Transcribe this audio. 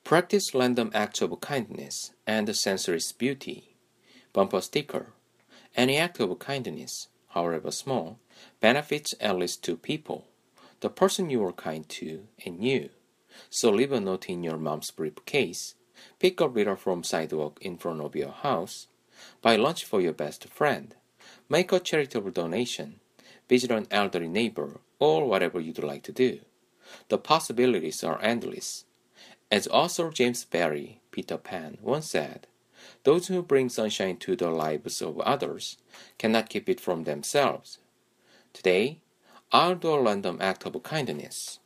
Practice random acts of kindness and sensory beauty. Bumper sticker. Any act of kindness, however small, benefits at least two people, the person you are kind to and you. So leave a note in your mom's briefcase, pick a litter from sidewalk in front of your house, buy lunch for your best friend, make a charitable donation, visit an elderly neighbor, or whatever you'd like to do. The possibilities are endless. As author James Barrie, Peter Pan, once said, those who bring sunshine to the lives of others cannot keep it from themselves. Today, I'll do a random act of kindness.